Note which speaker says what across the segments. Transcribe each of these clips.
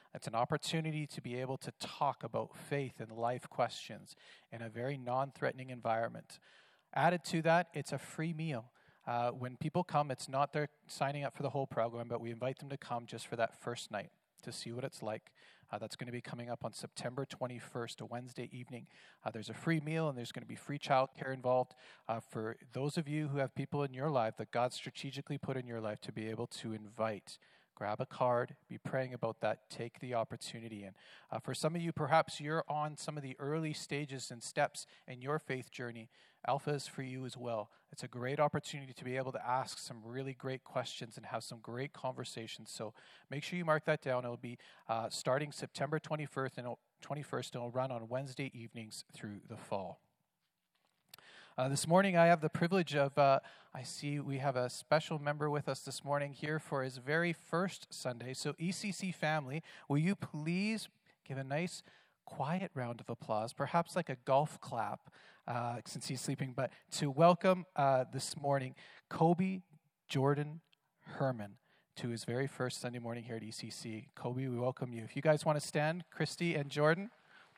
Speaker 1: It's an opportunity to be able to talk about faith and life questions in a very non-threatening environment. Added to that, it's a free meal. When people come, it's not they're signing up for the whole program, but we invite them to come just for that first night to see what it's like. That's going to be coming up on September 21st, a Wednesday evening. There's a free meal, and there's going to be free childcare involved for those of you who have people in your life that God strategically put in your life to be able to invite. Grab a card, be praying about that, take the opportunity. And for some of you, perhaps you're on some of the early stages and steps in your faith journey. Alpha is for you as well. It's a great opportunity to be able to ask some really great questions and have some great conversations. So make sure you mark that down. It'll be starting September 21st, and it'll run on Wednesday evenings through the fall. This morning, I have the privilege of, I see we have a special member with us this morning here for his very first Sunday. So ECC family, will you please give a nice, quiet round of applause, perhaps like a golf clap, since he's sleeping, but to welcome this morning, Kobe Jordan Herman to his very first Sunday morning here at ECC. Kobe, we welcome you. If you guys want to stand, Christy and Jordan.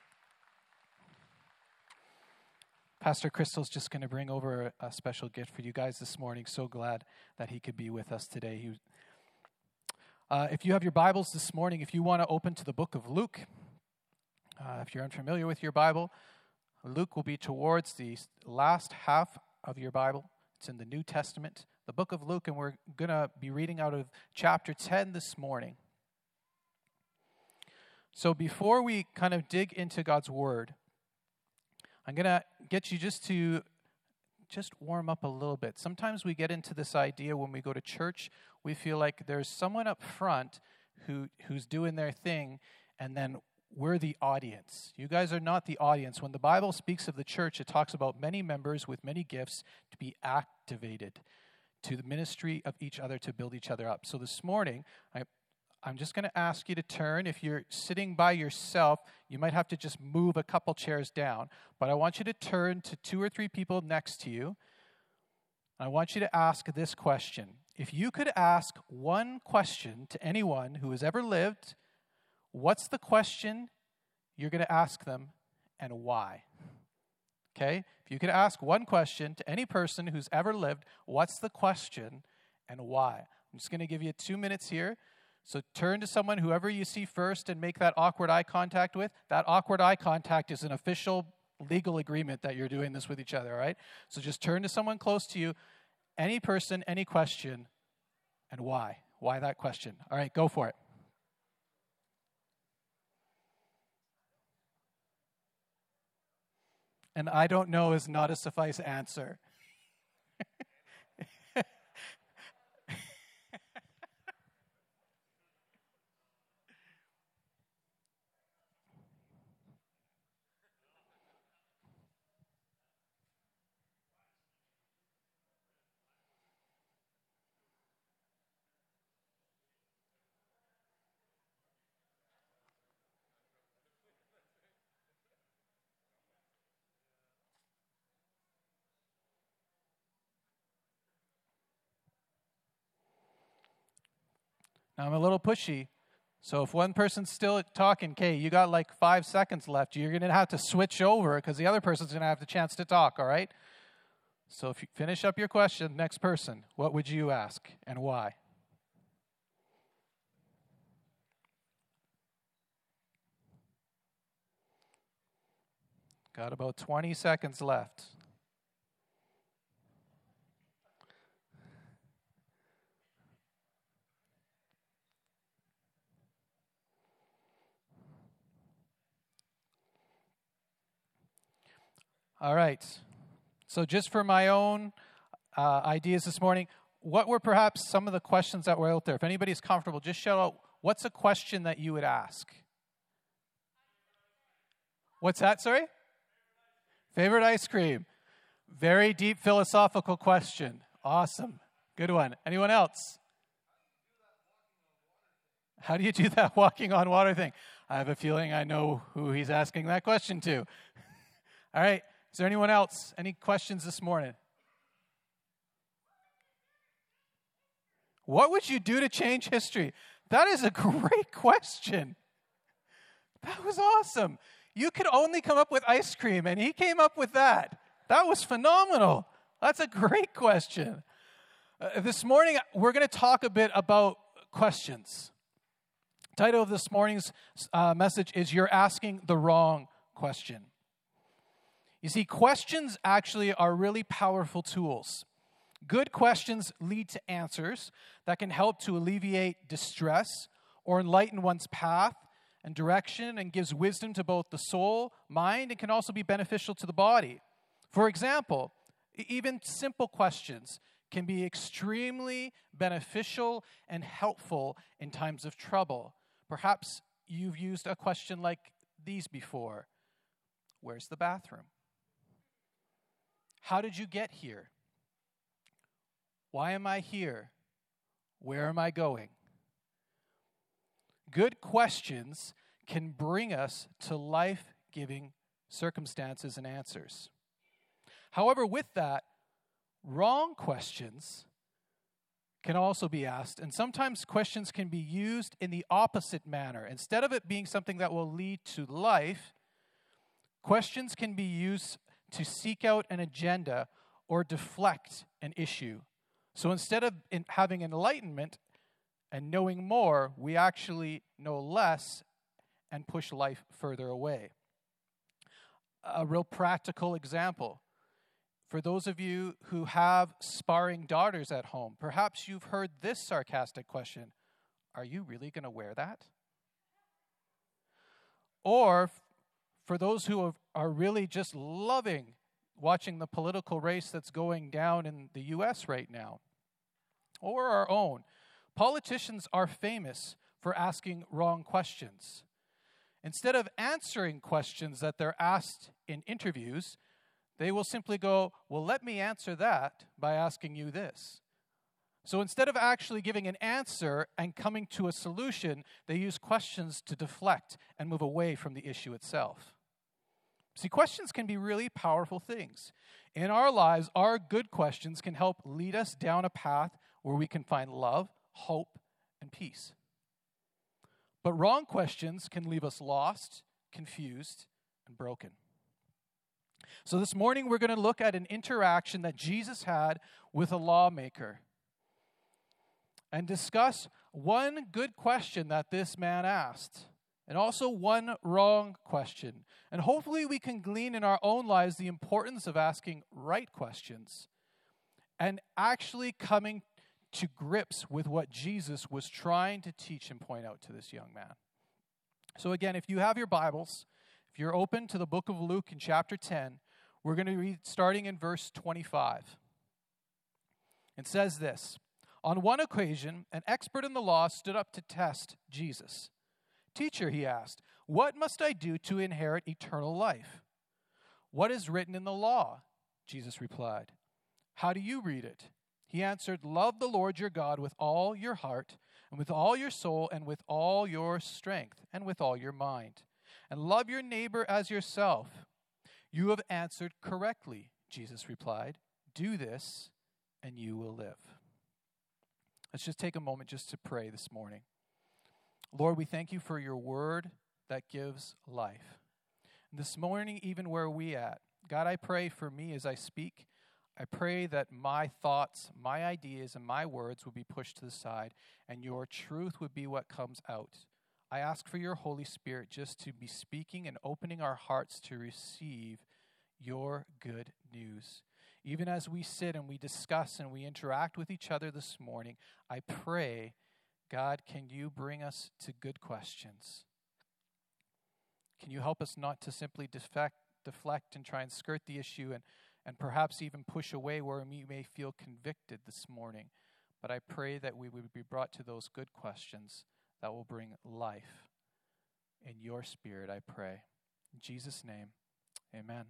Speaker 1: Pastor Crystal's just going to bring over a special gift for you guys this morning. So glad that he could be with us today. If you have your Bibles this morning, if you want to open to the book of Luke, if you're unfamiliar with your Bible, Luke will be towards the last half of your Bible. It's in the New Testament, the book of Luke, and we're going to be reading out of chapter 10 this morning. So before we kind of dig into God's Word, I'm going to get you just warm up a little bit. Sometimes we get into this idea when we go to church, we feel like there's someone up front who's doing their thing, and then we're the audience. You guys are not the audience. When the Bible speaks of the church, it talks about many members with many gifts to be activated to the ministry of each other to build each other up. So this morning, I'm just going to ask you to turn. If you're sitting by yourself, you might have to just move a couple chairs down. But I want you to turn to 2 or 3 people next to you. I want you to ask this question. If you could ask one question to anyone who has ever lived, what's the question you're going to ask them and why? Okay? If you could ask one question to any person who's ever lived, what's the question and why? I'm just going to give you 2 minutes here. So turn to someone, whoever you see first, and make that awkward eye contact with. That awkward eye contact is an official legal agreement that you're doing this with each other, all right? So just turn to someone close to you. Any person, any question, and why? Why that question? All right, go for it. And I don't know is not a suffice answer. Now, I'm a little pushy, so if one person's still talking, okay, you got like 5 seconds left. You're going to have to switch over because the other person's going to have the chance to talk, all right? So if you finish up your question, next person, what would you ask and why? Got about 20 seconds left. All right. So just for my own ideas this morning, what were perhaps some of the questions that were out there? If anybody's comfortable, just shout out, what's a question that you would ask? What's that, sorry? Favorite ice cream. Very deep philosophical question. Awesome. Good one. Anyone else? How do you do that walking on water thing? I have a feeling I know who he's asking that question to. All right. Is there anyone else? Any questions this morning? What would you do to change history? That is a great question. That was awesome. You could only come up with ice cream, and he came up with that. That was phenomenal. That's a great question. This morning, we're going to talk a bit about questions. The title of this morning's message is You're Asking the Wrong Question. You see, questions actually are really powerful tools. Good questions lead to answers that can help to alleviate distress or enlighten one's path and direction, and gives wisdom to both the soul, mind, and can also be beneficial to the body. For example, even simple questions can be extremely beneficial and helpful in times of trouble. Perhaps you've used a question like these before. Where's the bathroom? How did you get here? Why am I here? Where am I going? Good questions can bring us to life-giving circumstances and answers. However, with that, wrong questions can also be asked, and sometimes questions can be used in the opposite manner. Instead of it being something that will lead to life, questions can be used to seek out an agenda or deflect an issue. So instead of having enlightenment and knowing more, we actually know less and push life further away. A real practical example. For those of you who have sparring daughters at home, perhaps you've heard this sarcastic question: are you really going to wear that? Or for those who are really just loving watching the political race that's going down in the U.S. right now, or our own, politicians are famous for asking wrong questions. Instead of answering questions that they're asked in interviews, they will simply go, well, let me answer that by asking you this. So instead of actually giving an answer and coming to a solution, they use questions to deflect and move away from the issue itself. See, questions can be really powerful things. In our lives, our good questions can help lead us down a path where we can find love, hope, and peace. But wrong questions can leave us lost, confused, and broken. So this morning we're going to look at an interaction that Jesus had with a lawmaker and discuss one good question that this man asked, and also one wrong question. And hopefully we can glean in our own lives the importance of asking right questions and actually coming to grips with what Jesus was trying to teach and point out to this young man. So again, if you have your Bibles, if you're open to the book of Luke in chapter 10, we're going to read starting in verse 25. It says this: On one occasion, an expert in the law stood up to test Jesus. Teacher, he asked, what must I do to inherit eternal life? What is written in the law? Jesus replied. How do you read it? He answered, love the Lord your God with all your heart, and with all your soul, and with all your strength, and with all your mind. And love your neighbor as yourself. You have answered correctly, Jesus replied. Do this, and you will live. Let's just take a moment just to pray this morning. Lord, we thank you for your word that gives life. And this morning, even where we at, God, I pray for me as I speak. I pray that my thoughts, my ideas, and my words would be pushed to the side, and your truth would be what comes out. I ask for your Holy Spirit just to be speaking and opening our hearts to receive your good news. Even as we sit and we discuss and we interact with each other this morning, I pray, God, can you bring us to good questions? Can you help us not to simply deflect and try and skirt the issue and perhaps even push away where we may feel convicted this morning? But I pray that we would be brought to those good questions that will bring life. In your Spirit, I pray. In Jesus' name, amen.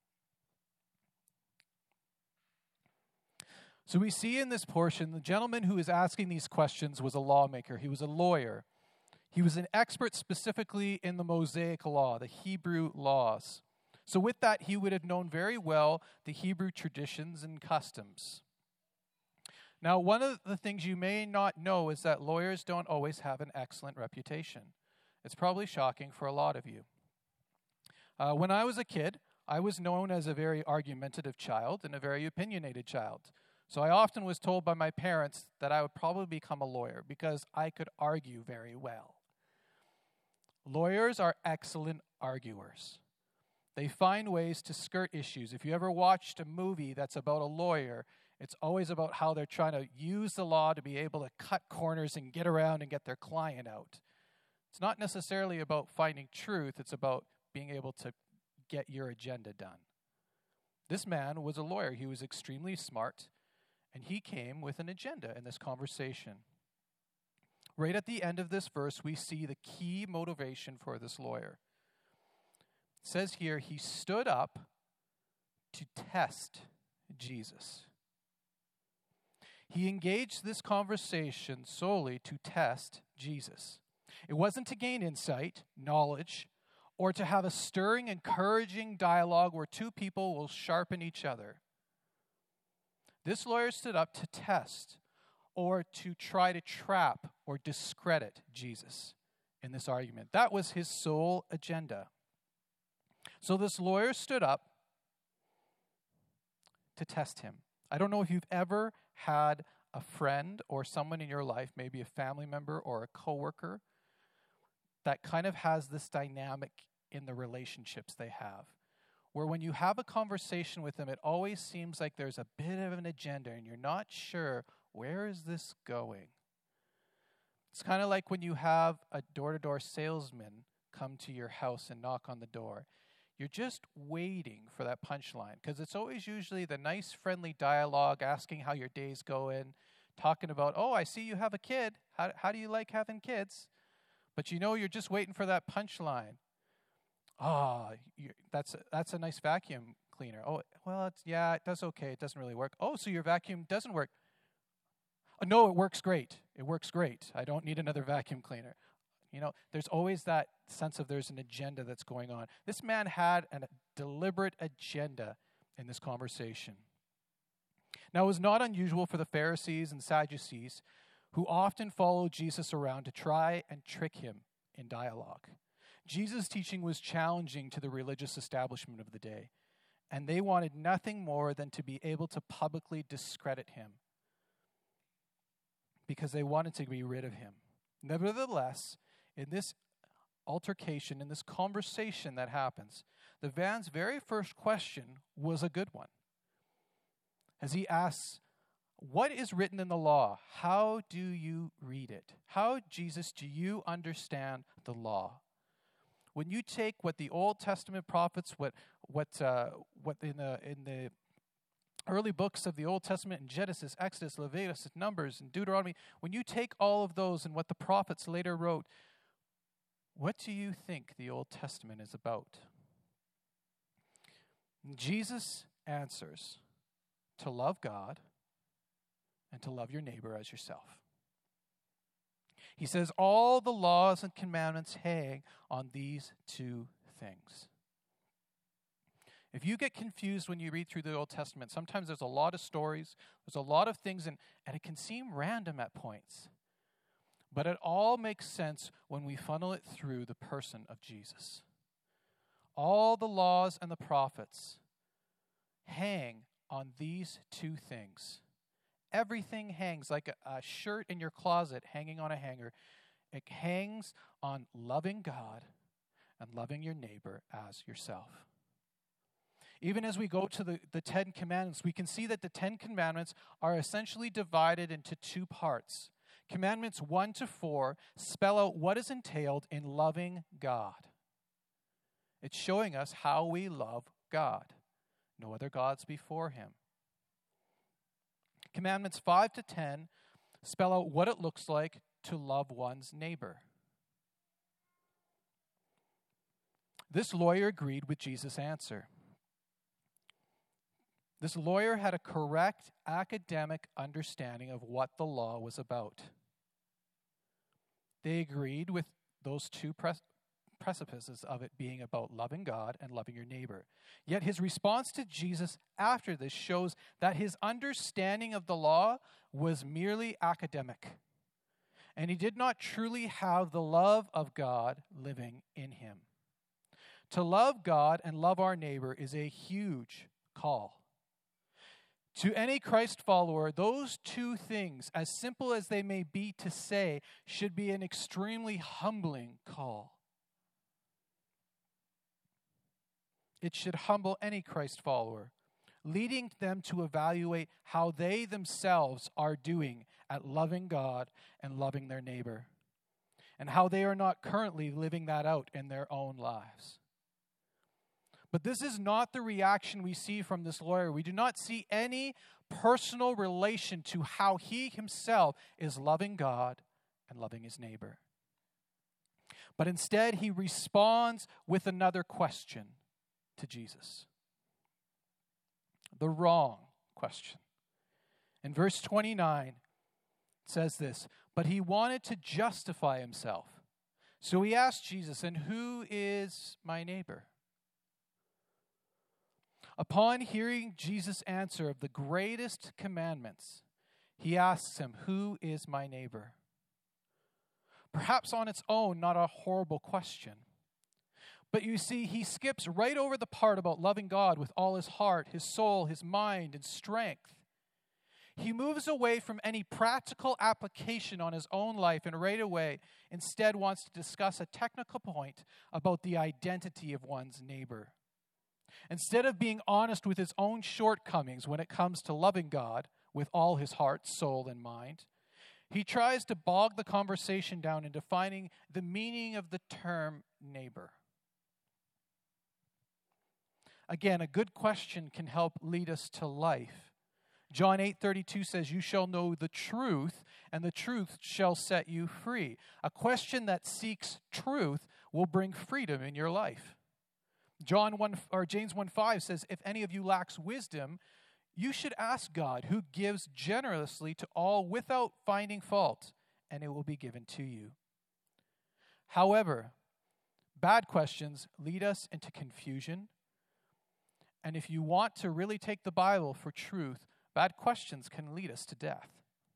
Speaker 1: So we see in this portion, the gentleman who is asking these questions was a lawmaker. He was a lawyer. He was an expert specifically in the Mosaic law, the Hebrew laws. So with that, he would have known very well the Hebrew traditions and customs. Now, one of the things you may not know is that lawyers don't always have an excellent reputation. It's probably shocking for a lot of you. When I was a kid, I was known as a very argumentative child and a very opinionated child. So I often was told by my parents that I would probably become a lawyer because I could argue very well. Lawyers are excellent arguers. They find ways to skirt issues. If you ever watched a movie that's about a lawyer, it's always about how they're trying to use the law to be able to cut corners and get around and get their client out. It's not necessarily about finding truth. It's about being able to get your agenda done. This man was a lawyer. He was extremely smart, and he came with an agenda in this conversation. Right at the end of this verse, we see the key motivation for this lawyer. It says here, he stood up to test Jesus. He engaged this conversation solely to test Jesus. It wasn't to gain insight, knowledge, or to have a stirring, encouraging dialogue where two people will sharpen each other. This lawyer stood up to test or to try to trap or discredit Jesus in this argument. That was his sole agenda. So this lawyer stood up to test him. I don't know if you've ever had a friend or someone in your life, maybe a family member or a coworker, that kind of has this dynamic in the relationships they have, where when you have a conversation with them, it always seems like there's a bit of an agenda and you're not sure, where is this going? It's kind of like when you have a door-to-door salesman come to your house and knock on the door. You're just waiting for that punchline, because it's always usually the nice, friendly dialogue, asking how your day's going, talking about, oh, I see you have a kid. How do you like having kids? But you know you're just waiting for that punchline. That's a nice vacuum cleaner. Oh, well, it does okay. It doesn't really work. Oh, so your vacuum doesn't work. Oh, no, it works great. It works great. I don't need another vacuum cleaner. You know, there's always that sense of there's an agenda that's going on. This man had a deliberate agenda in this conversation. Now, it was not unusual for the Pharisees and Sadducees, who often followed Jesus around to try and trick him in dialogue. Jesus' teaching was challenging to the religious establishment of the day, and they wanted nothing more than to be able to publicly discredit him because they wanted to be rid of him. Nevertheless, in this altercation, in this conversation that happens, the man's very first question was a good one. As he asks, what is written in the law? How do you read it? How, Jesus, do you understand the law? When you take what the Old Testament prophets, what in the early books of the Old Testament in Genesis, Exodus, Leviticus, Numbers, and Deuteronomy, when you take all of those and what the prophets later wrote, what do you think the Old Testament is about? Jesus answers, to love God and to love your neighbor as yourself. He says all the laws and commandments hang on these two things. If you get confused when you read through the Old Testament, sometimes there's a lot of stories, there's a lot of things, and it can seem random at points. But it all makes sense when we funnel it through the person of Jesus. All the laws and the prophets hang on these two things. Everything hangs like a shirt in your closet hanging on a hanger. It hangs on loving God and loving your neighbor as yourself. Even as we go to the Ten Commandments, we can see that the Ten Commandments are essentially divided into two parts. Commandments 1 to 4 spell out what is entailed in loving God. It's showing us how we love God. No other gods before him. Commandments 5 to 10 spell out what it looks like to love one's neighbor. This lawyer agreed with Jesus' answer. This lawyer had a correct academic understanding of what the law was about. They agreed with those two precipices of it being about loving God and loving your neighbor. Yet his response to Jesus after this shows that his understanding of the law was merely academic. and he did not truly have the love of God living in him. To love God and love our neighbor is a huge call. To any Christ follower, those two things, as simple as they may be to say, should be an extremely humbling call. It should humble any Christ follower, leading them to evaluate how they themselves are doing at loving God and loving their neighbor, and how they are not currently living that out in their own lives. But this is not the reaction we see from this lawyer. We do not see any personal relation to how he himself is loving God and loving his neighbor. But instead, he responds with another question to Jesus. The wrong question. In verse 29, it says this, but he wanted to justify himself. So he asked Jesus, and who is my neighbor? Upon hearing Jesus' answer of the greatest commandments, he asks him, who is my neighbor? Perhaps on its own, not a horrible question. But you see, he skips right over the part about loving God with all his heart, his soul, his mind, and strength. He moves away from any practical application on his own life and right away instead wants to discuss a technical point about the identity of one's neighbor. Instead of being honest with his own shortcomings when it comes to loving God with all his heart, soul, and mind, he tries to bog the conversation down in defining the meaning of the term neighbor. Again, a good question can help lead us to life. John 8:32 says, you shall know the truth, and the truth shall set you free. A question that seeks truth will bring freedom in your life. James 1:5 says, if any of you lacks wisdom, you should ask God, who gives generously to all without finding fault, and it will be given to you. However, bad questions lead us into confusion. And if you want to really take the Bible for truth, bad questions can lead us to death.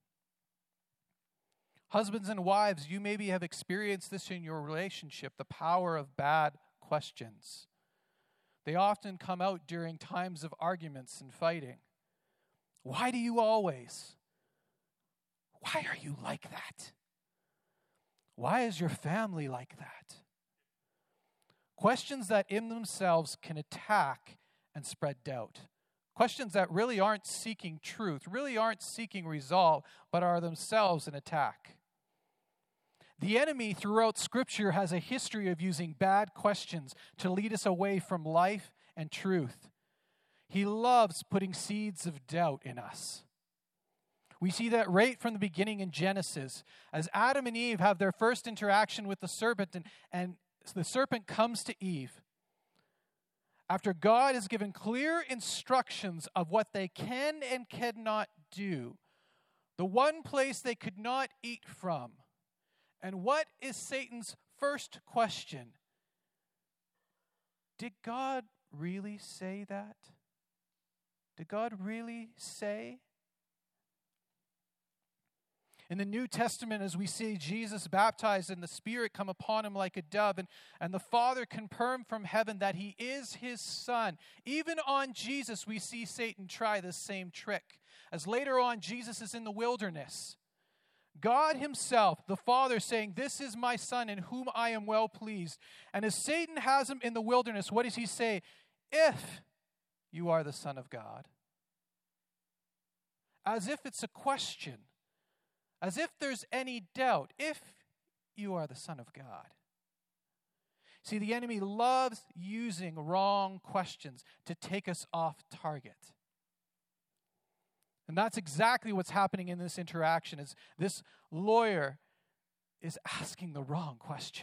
Speaker 1: Husbands and wives, you maybe have experienced this in your relationship, the power of bad questions. They often come out during times of arguments and fighting. Why do you always? Why are you like that? Why is your family like that? Questions that in themselves can attack and spread doubt. Questions that really aren't seeking truth, really aren't seeking resolve, but are themselves an attack. The enemy throughout Scripture has a history of using bad questions to lead us away from life and truth. He loves putting seeds of doubt in us. We see that right from the beginning in Genesis, as Adam and Eve have their first interaction with the serpent, and the serpent comes to Eve. After God has given clear instructions of what they can and cannot do, the one place they could not eat from. And what is Satan's first question? Did God really say that? Did God really say? In the New Testament, as we see Jesus baptized and the Spirit come upon him like a dove, and the Father confirmed from heaven that he is his Son. Even on Jesus, we see Satan try this same trick. As later on, Jesus is in the wilderness. God himself, the Father, saying, this is my Son in whom I am well pleased. And as Satan has him in the wilderness, what does he say? If you are the Son of God. As if it's a question. As if there's any doubt. If you are the Son of God. See, the enemy loves using wrong questions to take us off target. And that's exactly what's happening in this interaction, is this lawyer is asking the wrong question.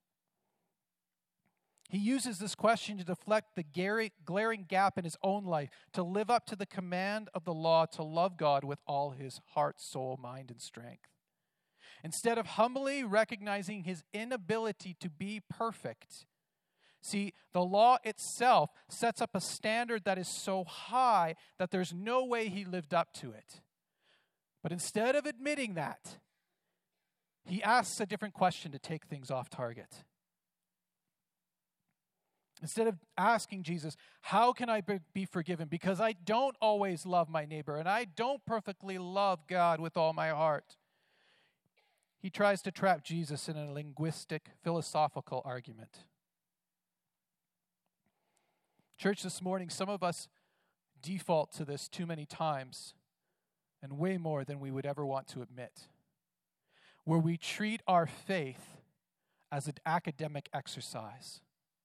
Speaker 1: He uses this question to deflect the glaring gap in his own life, to live up to the command of the law, to love God with all his heart, soul, mind, and strength. Instead of humbly recognizing his inability to be perfect, see, the law itself sets up a standard that is so high that there's no way he lived up to it. But instead of admitting that, He asks a different question to take things off target. Instead of asking Jesus, how can I be forgiven? Because I don't always love my neighbor and I don't perfectly love God with all my heart. He tries to trap Jesus in a linguistic, philosophical argument. Church, this morning, some of us default to this too many times and way more than we would ever want to admit, where we treat our faith as an academic exercise.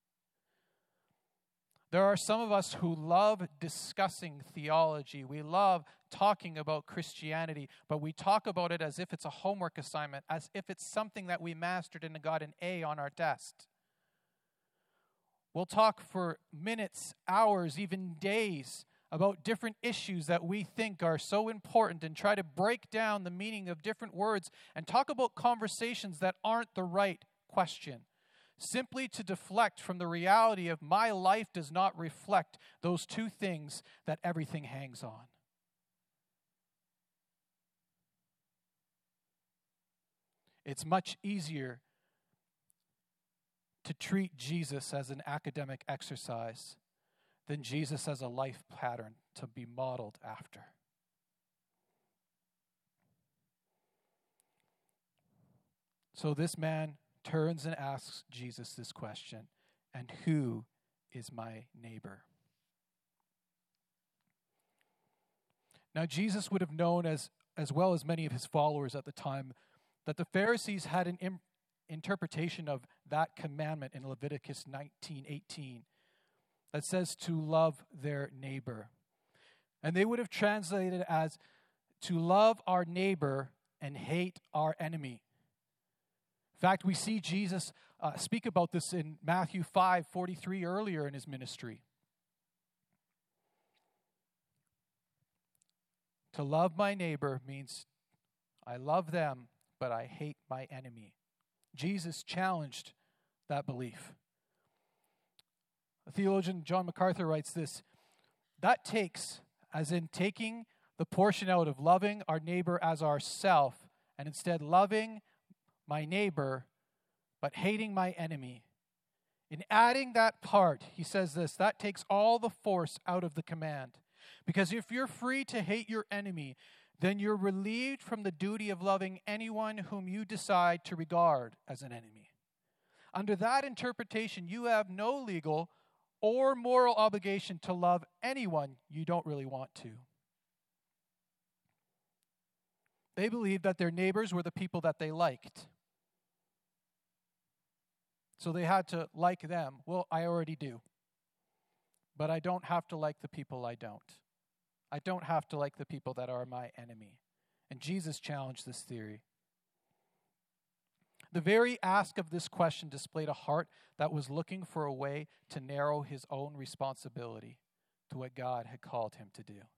Speaker 1: There are some of us who love discussing theology. We love talking about Christianity, but we talk about it as if it's a homework assignment, as if it's something that we mastered and got an A on our test. We'll talk for minutes, hours, even days about different issues that we think are so important and try to break down the meaning of different words and talk about conversations that aren't the right question, simply to deflect from the reality of my life does not reflect those two things that everything hangs on. It's much easier to treat Jesus as an academic exercise than Jesus as a life pattern to be modeled after. So this man turns and asks Jesus this question, and who is my neighbor? Now Jesus would have known, as well as many of his followers at the time, that the Pharisees had an interpretation of that commandment in Leviticus 19:18 that says to love their neighbor. And they would have translated it as to love our neighbor and hate our enemy. In fact, we see Jesus speak about this in Matthew 5:43 earlier in his ministry. To love my neighbor means I love them, but I hate my enemy. Jesus challenged that belief. Theologian John MacArthur writes this: that takes, as in taking the portion out of loving our neighbor as ourself, and instead loving my neighbor, but hating my enemy. In adding that part, he says this, that takes all the force out of the command. Because if you're free to hate your enemy, then you're relieved from the duty of loving anyone whom you decide to regard as an enemy. Under that interpretation, you have no legal or moral obligation to love anyone you don't really want to. They believed that their neighbors were the people that they liked. So they had to like them. Well, I already do. But I don't have to like the people I don't. I don't have to like the people that are my enemy. And Jesus challenged this theory. The very ask of this question displayed a heart that was looking for a way to narrow his own responsibility to what God had called him to do.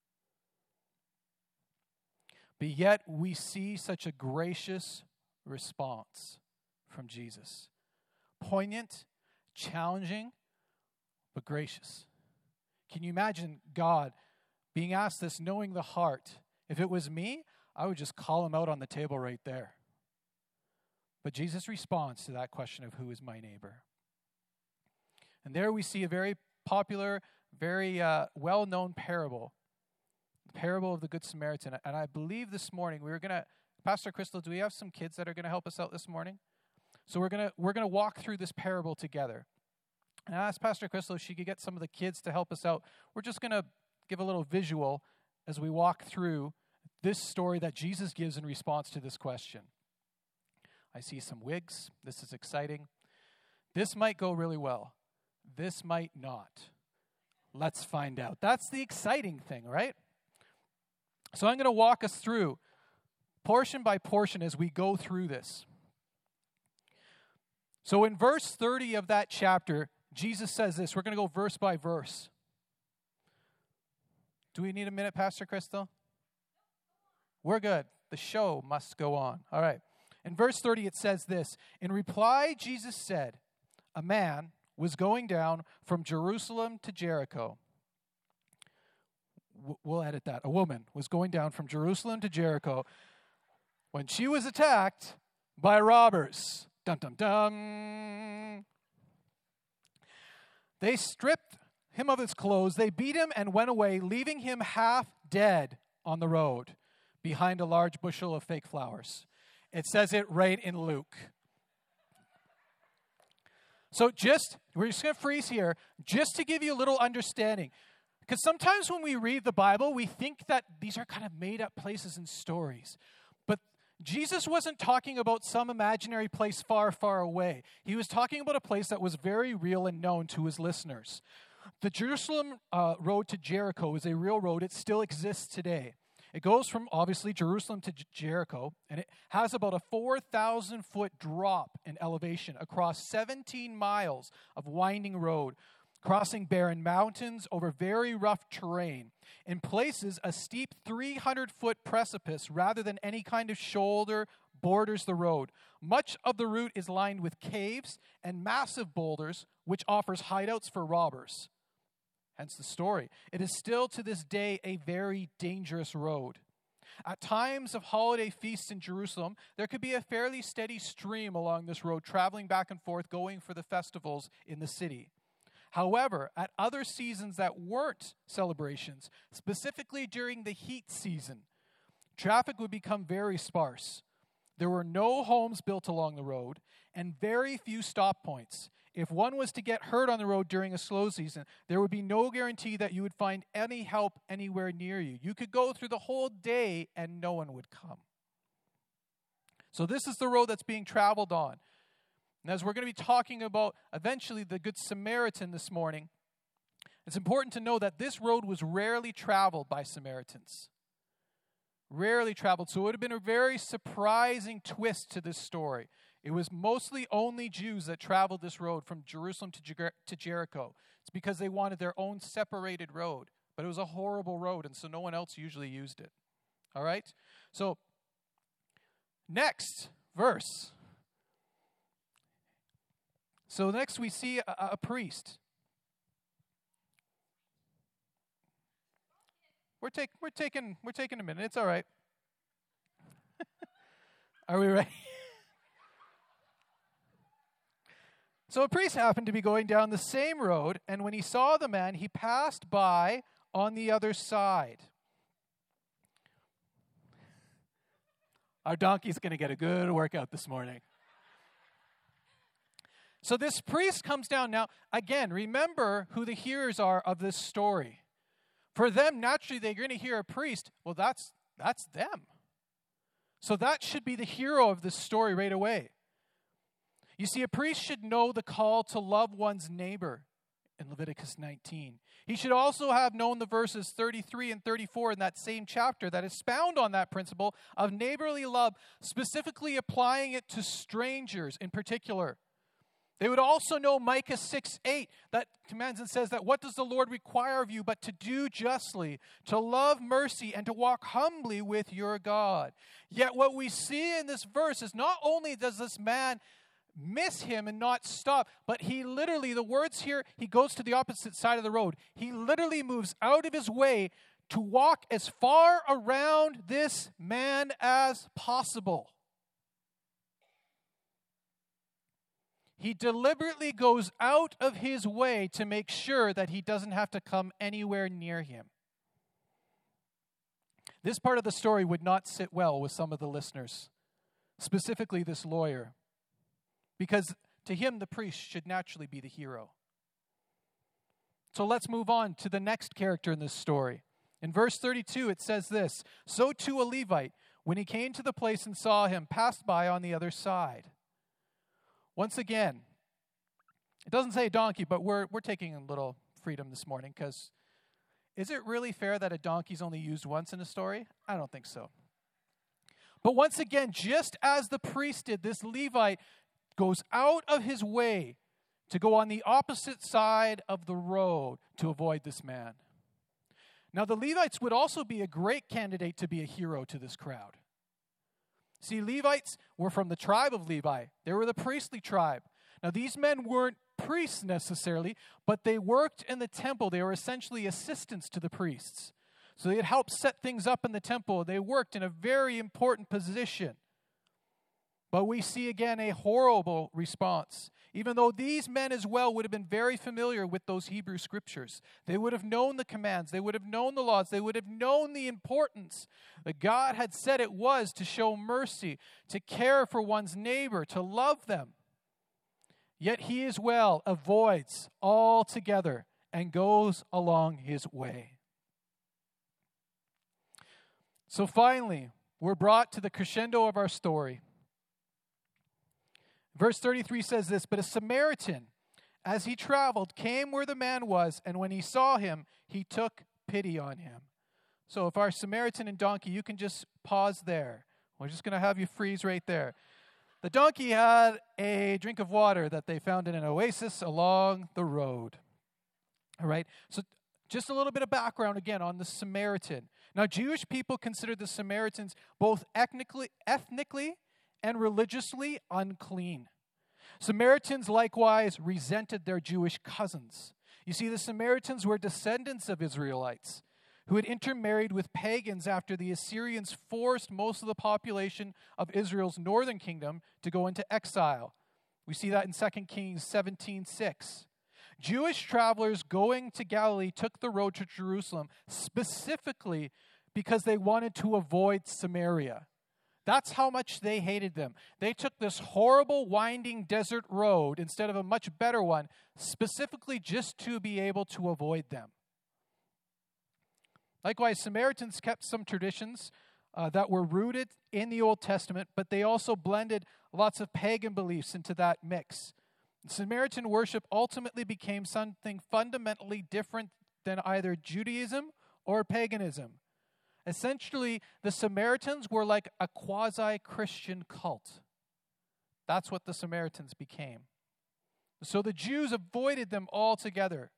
Speaker 1: But yet we see such a gracious response from Jesus. Poignant, challenging, but gracious. Can you imagine God being asked this, knowing the heart? If it was me, I would just call him out on the table right there. But Jesus responds to that question of who is my neighbor. And there we see a very popular, very well-known parable. The parable of the Good Samaritan. And I believe this morning Pastor Crystal, do we have some kids that are going to help us out this morning? So we're gonna walk through this parable together. And I asked Pastor Crystal if she could get some of the kids to help us out. We're just going to give a little visual as we walk through this story that Jesus gives in response to this question. I see some wigs. This is exciting. This might go really well. This might not. Let's find out. That's the exciting thing, right? So I'm going to walk us through portion by portion as we go through this. So in verse 30 of that chapter, Jesus says this. We're going to go verse by verse. Do we need a minute, Pastor Crystal? We're good. The show must go on. All right. In verse 30, it says this. In reply, Jesus said, a man was going down from Jerusalem to Jericho. We'll edit that. A woman was going down from Jerusalem to Jericho when she was attacked by robbers. Dun, dun, dun. They stripped him of his clothes. They beat him and went away, leaving him half dead on the road behind a large bushel of fake flowers. It says it right in Luke. So we're just going to freeze here just to give you a little understanding. Because sometimes when we read the Bible, we think that these are kind of made up places and stories. But Jesus wasn't talking about some imaginary place far, far away. He was talking about a place that was very real and known to his listeners. The Jerusalem road to Jericho is a real road. It still exists today. It goes from, obviously, Jerusalem to Jericho, and it has about a 4,000-foot drop in elevation across 17 miles of winding road, crossing barren mountains over very rough terrain. In places, a steep 300-foot precipice rather than any kind of shoulder borders the road. Much of the route is lined with caves and massive boulders, which offers hideouts for robbers. Hence the story. It is still to this day a very dangerous road. At times of holiday feasts in Jerusalem, there could be a fairly steady stream along this road traveling back and forth going for the festivals in the city. However, at other seasons that weren't celebrations, specifically during the heat season, traffic would become very sparse. There were no homes built along the road and very few stop points. If one was to get hurt on the road during a slow season, there would be no guarantee that you would find any help anywhere near you. You could go through the whole day and no one would come. So this is the road that's being traveled on. And as we're going to be talking about eventually the Good Samaritan this morning, it's important to know that this road was rarely traveled by Samaritans. Rarely traveled. So it would have been a very surprising twist to this story. It was mostly only Jews that traveled this road from Jerusalem to Jericho. It's because they wanted their own separated road. But it was a horrible road, and so no one else usually used it. All right? So, next verse. So next we see a priest. We're taking a minute. It's all right. Are we ready? So a priest happened to be going down the same road, and when he saw the man, he passed by on the other side. Our donkey's going to get a good workout this morning. So this priest comes down. Now, again, remember who the hearers are of this story. For them, naturally, they're going to hear a priest. Well, that's them. So that should be the hero of this story right away. You see, a priest should know the call to love one's neighbor in Leviticus 19. He should also have known the verses 33 and 34 in that same chapter that expound on that principle of neighborly love, specifically applying it to strangers in particular. They would also know Micah 6:8 that commands and says that what does the Lord require of you but to do justly, to love mercy, and to walk humbly with your God. Yet what we see in this verse is not only does this man miss him and not stop, but he literally, the words here, he goes to the opposite side of the road. He literally moves out of his way to walk as far around this man as possible. He deliberately goes out of his way to make sure that he doesn't have to come anywhere near him. This part of the story would not sit well with some of the listeners, specifically this lawyer, because to him the priest should naturally be the hero. So let's move on to the next character in this story. In verse 32 it says this, "So too a Levite, when he came to the place and saw him, passed by on the other side." Once again, it doesn't say donkey, but we're taking a little freedom this morning, because is it really fair that a donkey's only used once in a story? I don't think so. But once again, just as the priest did, this Levite goes out of his way to go on the opposite side of the road to avoid this man. Now, the Levites would also be a great candidate to be a hero to this crowd. See, Levites were from the tribe of Levi. They were the priestly tribe. Now, these men weren't priests necessarily, but they worked in the temple. They were essentially assistants to the priests. So they had helped set things up in the temple. They worked in a very important position. But we see again a horrible response. Even though these men as well would have been very familiar with those Hebrew scriptures. They would have known the commands. They would have known the laws. They would have known the importance that God had said it was to show mercy, to care for one's neighbor, to love them. Yet he as well avoids altogether and goes along his way. So finally, we're brought to the crescendo of our story. Verse 33 says this, "But a Samaritan, as he traveled, came where the man was, and when he saw him, he took pity on him." So if our Samaritan and donkey, you can just pause there. We're just going to have you freeze right there. The donkey had a drink of water that they found in an oasis along the road. All right, so just a little bit of background again on the Samaritan. Now, Jewish people considered the Samaritans both ethnically and religiously unclean. Samaritans likewise resented their Jewish cousins. You see, the Samaritans were descendants of Israelites who had intermarried with pagans after the Assyrians forced most of the population of Israel's northern kingdom to go into exile. We see that in 2 Kings 17:6. Jewish travelers going to Galilee took the road to Jerusalem specifically because they wanted to avoid Samaria. That's how much they hated them. They took this horrible, winding desert road instead of a much better one, specifically just to be able to avoid them. Likewise, Samaritans kept some traditions that were rooted in the Old Testament, but they also blended lots of pagan beliefs into that mix. Samaritan worship ultimately became something fundamentally different than either Judaism or paganism. Essentially, the Samaritans were like a quasi-Christian cult. That's what the Samaritans became. So the Jews avoided them altogether.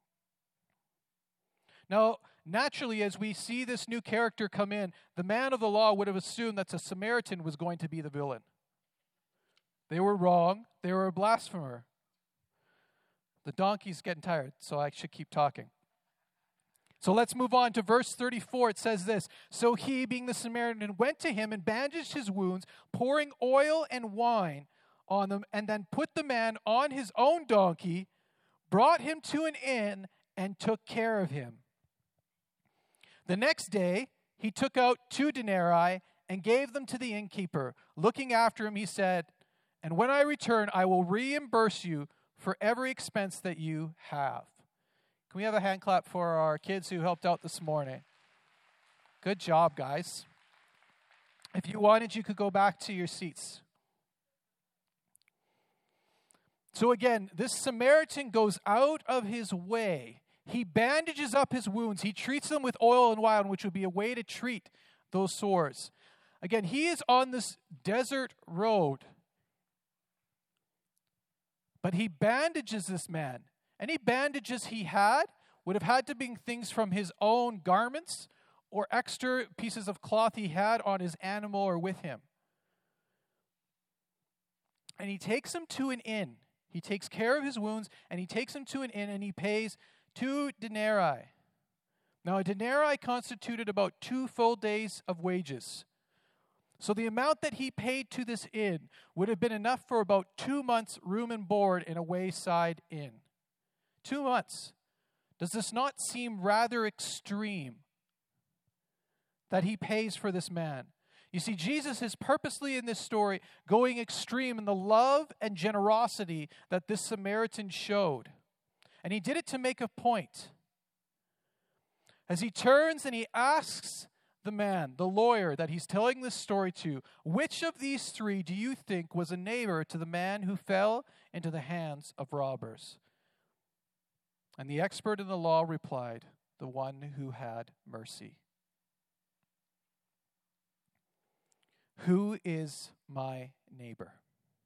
Speaker 1: Now, naturally, as we see this new character come in, the man of the law would have assumed that the Samaritan was going to be the villain. They were wrong. They were a blasphemer. The donkey's getting tired, so I should keep talking. So let's move on to verse 34. It says this, "So he, being the Samaritan, went to him and bandaged his wounds, pouring oil and wine on them, and then put the man on his own donkey, brought him to an inn, and took care of him. The next day, he took out 2 denarii and gave them to the innkeeper. Looking after him, he said, 'And when I return, I will reimburse you for every expense that you have.'" Can we have a hand clap for our kids who helped out this morning? Good job, guys. If you wanted, you could go back to your seats. So again, this Samaritan goes out of his way. He bandages up his wounds. He treats them with oil and wine, which would be a way to treat those sores. Again, he is on this desert road. But he bandages this man. Any bandages he had would have had to be things from his own garments or extra pieces of cloth he had on his animal or with him. And he takes him to an inn. He takes care of his wounds, and he takes him to an inn, and he pays 2 denarii. Now, a denarii constituted about 2 full days of wages. So the amount that he paid to this inn would have been enough for about 2 months' room and board in a wayside inn. 2 months. Does this not seem rather extreme that he pays for this man? You see, Jesus is purposely in this story going extreme in the love and generosity that this Samaritan showed. And he did it to make a point. As he turns and he asks the man, the lawyer that he's telling this story to, "Which of these 3 do you think was a neighbor to the man who fell into the hands of robbers?" And the expert in the law replied, "The one who had mercy." Who is my neighbor?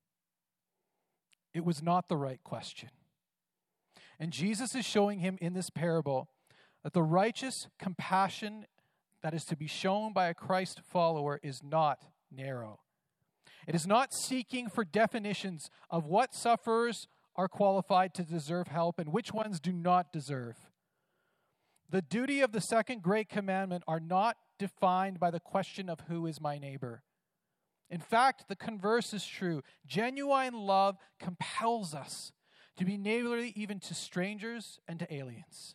Speaker 1: It was not the right question. And Jesus is showing him in this parable that the righteous compassion that is to be shown by a Christ follower is not narrow. It is not seeking for definitions of what sufferers are qualified to deserve help and which ones do not deserve. The duty of the second great commandment are not defined by the question of who is my neighbor. In fact, the converse is true. Genuine love compels us to be neighborly even to strangers and to aliens.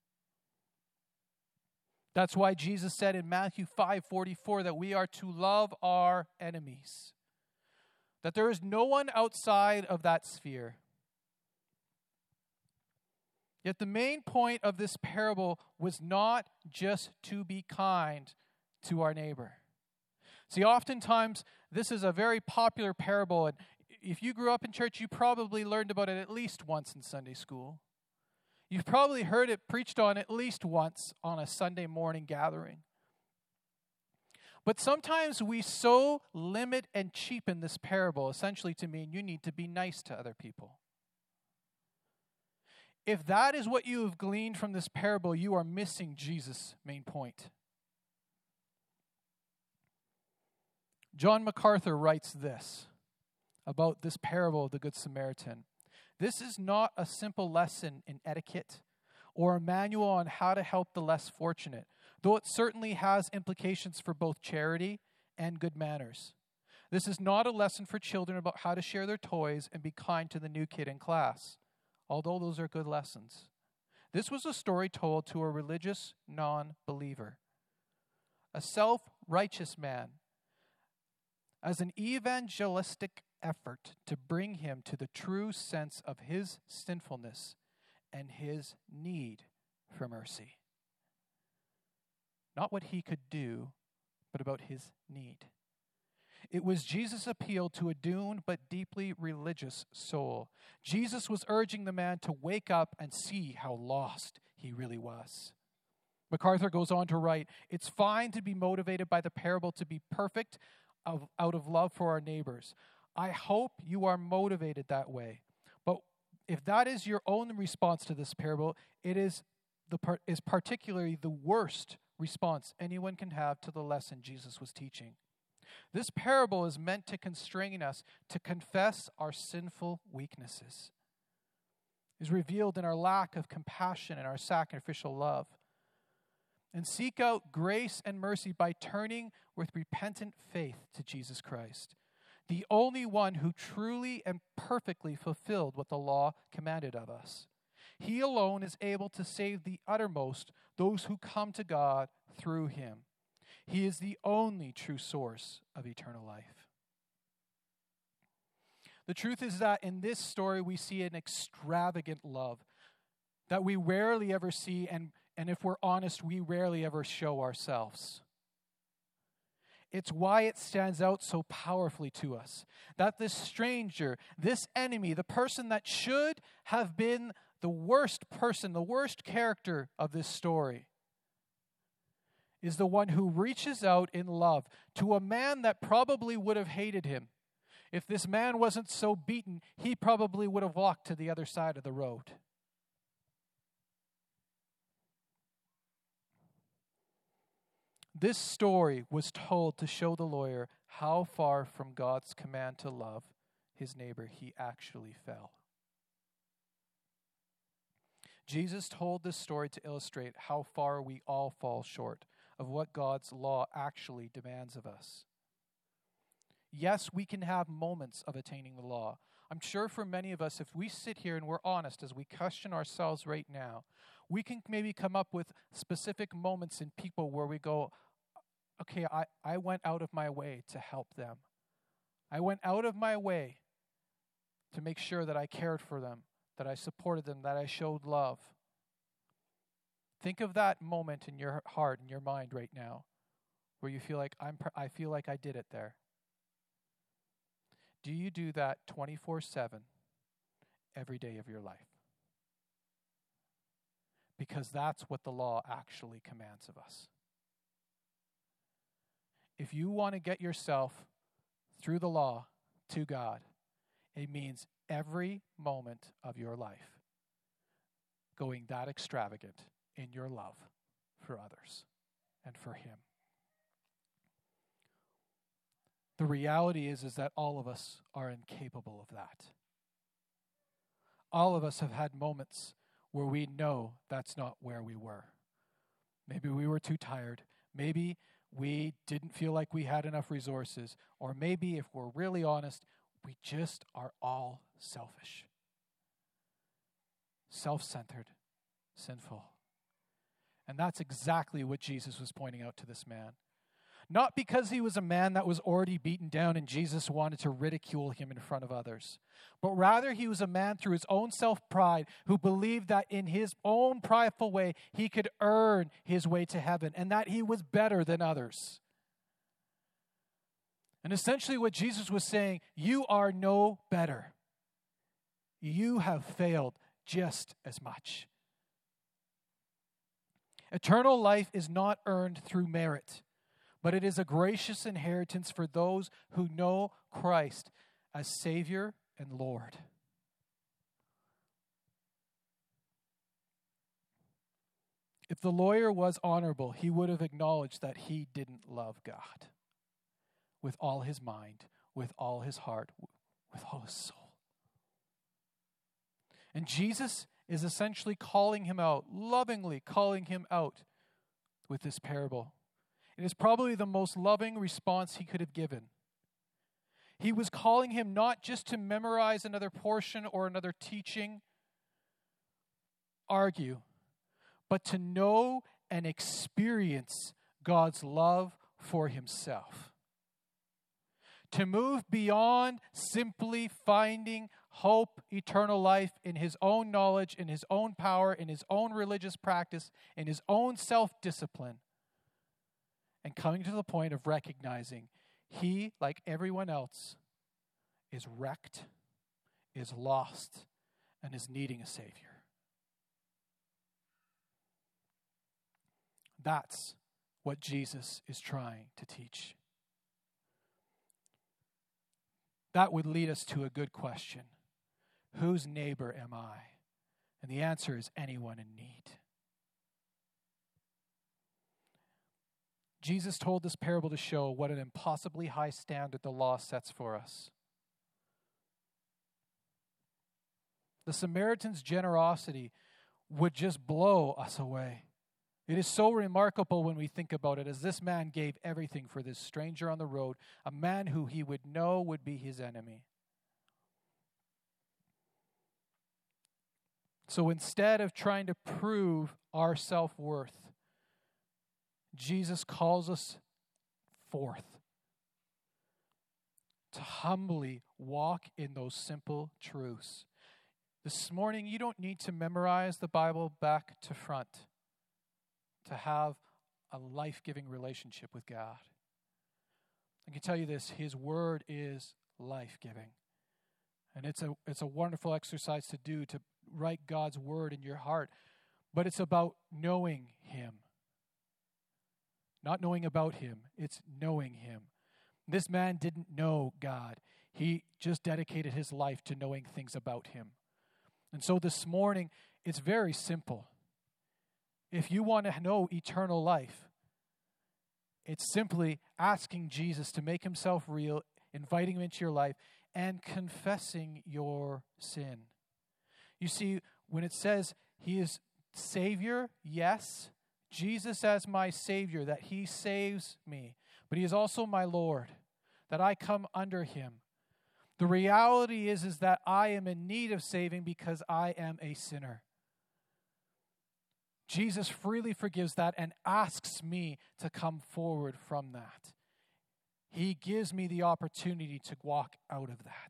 Speaker 1: That's why Jesus said in Matthew 5:44 that we are to love our enemies. That there is no one outside of that sphere. Yet the main point of this parable was not just to be kind to our neighbor. See, oftentimes this is a very popular parable, and if you grew up in church, you probably learned about it at least once in Sunday school. You've probably heard it preached on at least once on a Sunday morning gathering. But sometimes we so limit and cheapen this parable essentially to mean you need to be nice to other people. If that is what you have gleaned from this parable, you are missing Jesus' main point. John MacArthur writes this about this parable of the Good Samaritan. This is not a simple lesson in etiquette or a manual on how to help the less fortunate, though it certainly has implications for both charity and good manners. This is not a lesson for children about how to share their toys and be kind to the new kid in class, although those are good lessons. This was a story told to a religious non-believer, a self-righteous man, as an evangelistic effort to bring him to the true sense of his sinfulness and his need for mercy. Not what he could do, but about his need. It was Jesus' appeal to a doomed but deeply religious soul. Jesus was urging the man to wake up and see how lost he really was. MacArthur goes on to write, "It's fine to be motivated by the parable to be perfect out of love for our neighbors. I hope you are motivated that way. But if that is your own response to this parable, it is particularly the worst response anyone can have to the lesson Jesus was teaching. This parable is meant to constrain us to confess our sinful weaknesses. It is revealed in our lack of compassion and our sacrificial love. And seek out grace and mercy by turning with repentant faith to Jesus Christ, the only one who truly and perfectly fulfilled what the law commanded of us. He alone is able to save the uttermost, those who come to God through him. He is the only true source of eternal life." The truth is that in this story we see an extravagant love that we rarely ever see, and if we're honest, we rarely ever show ourselves. It's why it stands out so powerfully to us that this stranger, this enemy, the person that should have been the worst person, the worst character of this story, is the one who reaches out in love to a man that probably would have hated him. If this man wasn't so beaten, he probably would have walked to the other side of the road. This story was told to show the lawyer how far from God's command to love his neighbor he actually fell. Jesus told this story to illustrate how far we all fall short of what God's law actually demands of us. Yes, we can have moments of attaining the law. I'm sure for many of us, if we sit here and we're honest as we question ourselves right now, we can maybe come up with specific moments in people where we go, okay, I went out of my way to help them. I went out of my way to make sure that I cared for them, that I supported them, that I showed love. Think of that moment in your heart, in your mind right now, where you feel like I feel like I did it there. Do you do that 24/7 every day of your life? Because that's what the law actually commands of us. If you want to get yourself through the law to God, it means every moment of your life going that extravagant in your love for others and for him. The reality is that all of us are incapable of that. All of us have had moments where we know that's not where we were. Maybe we were too tired. Maybe we didn't feel like we had enough resources, or maybe, if we're really honest, we just are all selfish, self-centered, sinful. And that's exactly what Jesus was pointing out to this man. Not because he was a man that was already beaten down and Jesus wanted to ridicule him in front of others, but rather he was a man through his own self-pride who believed that in his own prideful way he could earn his way to heaven and that he was better than others. And essentially what Jesus was saying, you are no better. You have failed just as much. Eternal life is not earned through merit, but it is a gracious inheritance for those who know Christ as Savior and Lord. If the lawyer was honorable, he would have acknowledged that he didn't love God with all his mind, with all his heart, with all his soul. And Jesus is essentially calling him out, lovingly calling him out with this parable. It is probably the most loving response he could have given. He was calling him not just to memorize another portion or another teaching, argue, but to know and experience God's love for himself. To move beyond simply finding hope, eternal life in his own knowledge, in his own power, in his own religious practice, in his own self-discipline, and coming to the point of recognizing he, like everyone else, is wrecked, is lost, and is needing a Savior. That's what Jesus is trying to teach. That would lead us to a good question. Whose neighbor am I? And the answer is anyone in need. Jesus told this parable to show what an impossibly high standard the law sets for us. The Samaritan's generosity would just blow us away. It is so remarkable when we think about it, as this man gave everything for this stranger on the road, a man who he would know would be his enemy. So instead of trying to prove our self-worth, Jesus calls us forth to humbly walk in those simple truths. This morning, you don't need to memorize the Bible back to front to have a life-giving relationship with God. I can tell you this, his word is life-giving. And it's a wonderful exercise to do, to write God's word in your heart. But it's about knowing him. Not knowing about him, it's knowing him. This man didn't know God. He just dedicated his life to knowing things about him. And so this morning, it's very simple. If you want to know eternal life, it's simply asking Jesus to make himself real, inviting him into your life, and confessing your sin. You see, when it says he is Savior, yes, Jesus as my Savior, that he saves me, but he is also my Lord, that I come under him. The reality is that I am in need of saving because I am a sinner. Jesus freely forgives that and asks me to come forward from that. He gives me the opportunity to walk out of that.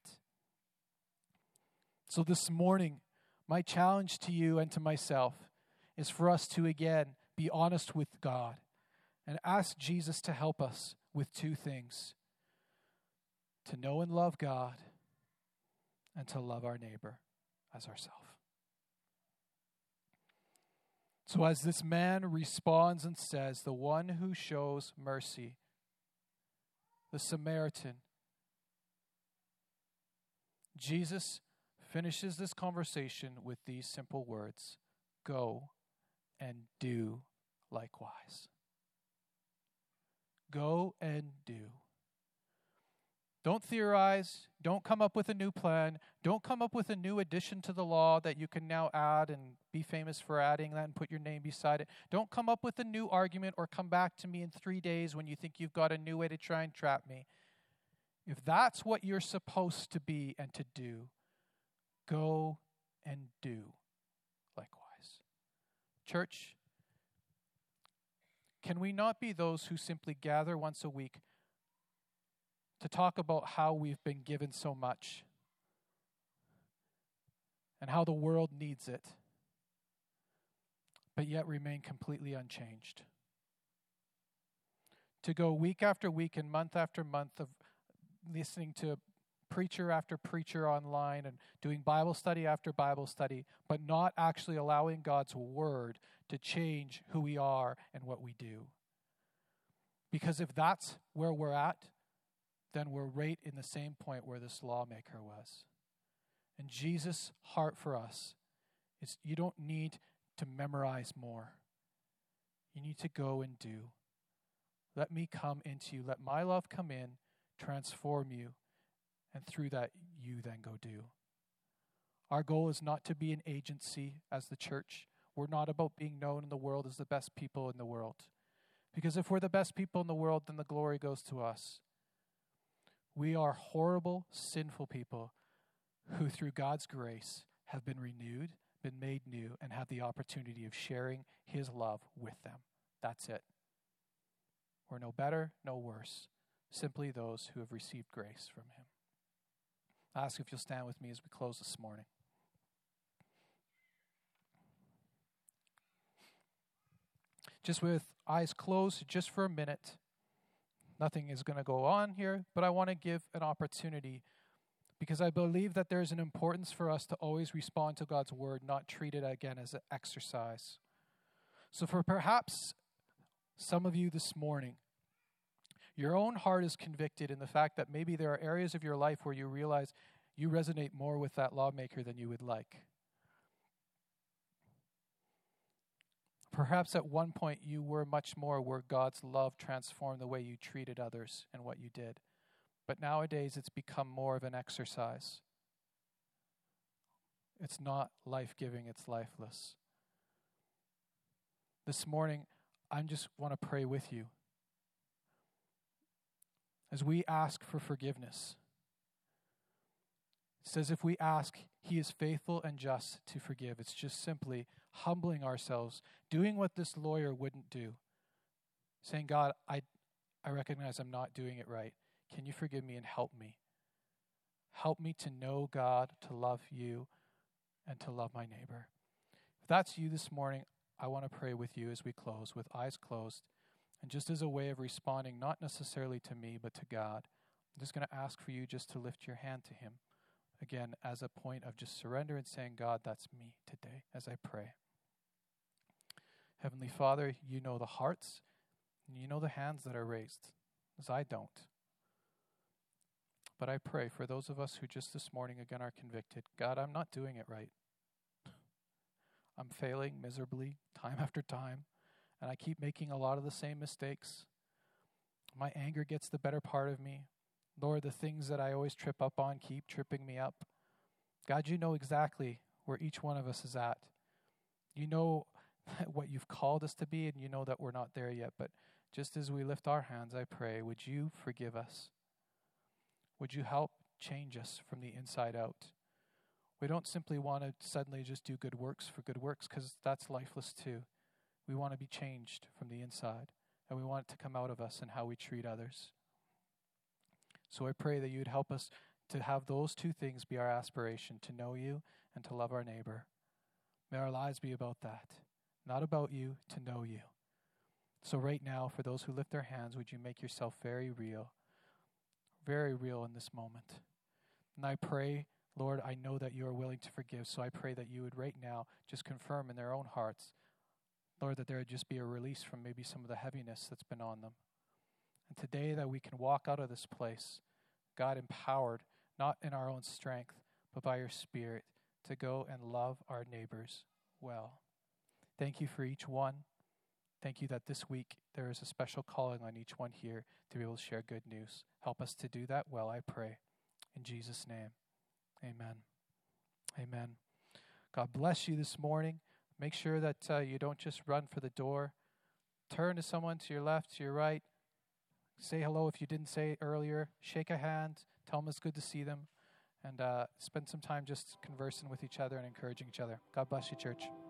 Speaker 1: So this morning, my challenge to you and to myself is for us to again be honest with God and ask Jesus to help us with two things: to know and love God and to love our neighbor as ourselves. So as this man responds and says, the one who shows mercy, the Samaritan, Jesus finishes this conversation with these simple words: go and do likewise. Go and do. Don't theorize. Don't come up with a new plan. Don't come up with a new addition to the law that you can now add and be famous for adding that and put your name beside it. Don't come up with a new argument or come back to me in 3 days when you think you've got a new way to try and trap me. If that's what you're supposed to be and to do, go and do likewise. Church, can we not be those who simply gather once a week to talk about how we've been given so much and how the world needs it, but yet remain completely unchanged? To go week after week and month after month of listening to preacher after preacher online and doing Bible study after Bible study, but not actually allowing God's word to change who we are and what we do. Because if that's where we're at, then we're right in the same point where this lawmaker was. And Jesus' heart for us is you don't need to memorize more. You need to go and do. Let me come into you. Let my love come in, transform you, and through that, you then go do. Our goal is not to be an agency as the church. We're not about being known in the world as the best people in the world. Because if we're the best people in the world, then the glory goes to us. We are horrible, sinful people who, through God's grace, have been renewed, been made new, and have the opportunity of sharing His love with them. That's it. We're no better, no worse. Simply those who have received grace from Him. I ask if you'll stand with me as we close this morning. Just with eyes closed, just for a minute. Nothing is going to go on here, but I want to give an opportunity because I believe that there's an importance for us to always respond to God's word, not treat it again as an exercise. So for perhaps some of you this morning, your own heart is convicted in the fact that maybe there are areas of your life where you realize you resonate more with that lawmaker than you would like. Perhaps at one point you were much more where God's love transformed the way you treated others and what you did. But nowadays it's become more of an exercise. It's not life-giving, it's lifeless. This morning, I just want to pray with you. As we ask for forgiveness, it says if we ask, He is faithful and just to forgive. It's just simply humbling ourselves, doing what this lawyer wouldn't do. Saying, God, I recognize I'm not doing it right. Can you forgive me and help me? Help me to know God, to love you, and to love my neighbor. If that's you this morning, I want to pray with you as we close, with eyes closed. And just as a way of responding, not necessarily to me, but to God, I'm just going to ask for you just to lift your hand to Him. Again, as a point of just surrender and saying, God, that's me today as I pray. Heavenly Father, you know the hearts, and you know the hands that are raised, as I don't. But I pray for those of us who just this morning again are convicted, God, I'm not doing it right. I'm failing miserably time after time, and I keep making a lot of the same mistakes. My anger gets the better part of me. Lord, the things that I always trip up on keep tripping me up. God, you know exactly where each one of us is at. You know what you've called us to be, and you know that we're not there yet. But just as we lift our hands, I pray, would you forgive us? Would you help change us from the inside out? We don't simply want to suddenly just do good works for good works, because that's lifeless too. We want to be changed from the inside, and we want it to come out of us in how we treat others. So I pray that you'd help us to have those two things be our aspiration, to know you and to love our neighbor. May our lives be about that, not about you, to know you. So right now, for those who lift their hands, would you make yourself very real in this moment? And I pray, Lord, I know that you are willing to forgive, so I pray that you would right now just confirm in their own hearts, Lord, that there would just be a release from maybe some of the heaviness that's been on them. And today that we can walk out of this place, God, empowered, not in our own strength, but by your Spirit, to go and love our neighbors well. Thank you for each one. Thank you that this week there is a special calling on each one here to be able to share good news. Help us to do that well, I pray. In Jesus' name, amen. Amen. God bless you this morning. Make sure that you don't just run for the door. Turn to someone to your left, to your right. Say hello if you didn't say it earlier. Shake a hand. Tell them it's good to see them. And spend some time just conversing with each other and encouraging each other. God bless you, church.